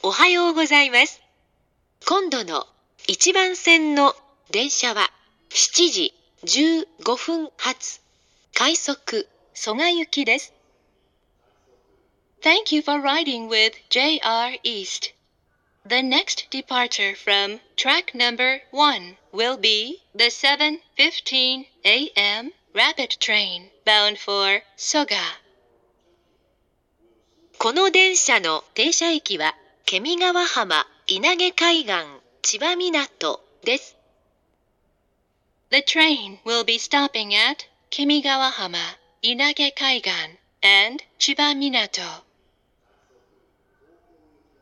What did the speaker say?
おはようございます。今度の1番線の電車は7時15分発、快速蘇我行きです。Thank you for riding with JR East. The next departure from track number 1 will be the 7:15 a.m. rapid train bound for Soga. この電車の停車駅はケミ川浜、稲毛海岸、千葉港です。The train will be stopping at Kemigawahama, Inage Kaigan, and Chiba Minato.